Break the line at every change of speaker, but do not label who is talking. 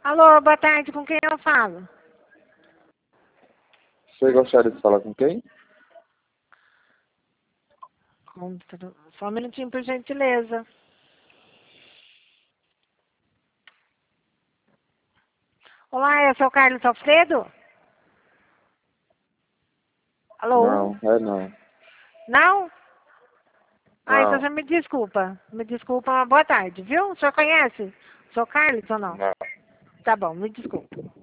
Alô, boa tarde, com quem eu falo?
Você gostaria de falar com quem?
Só um minutinho, por gentileza. Olá, eu sou o Carlos Alfredo? Alô?
Não.
Não? Ah, então
Não,
já me desculpa. Me desculpa, uma boa tarde, viu? O senhor conhece? Sou Carlos ou não?
não.
Tá bom, me desculpa.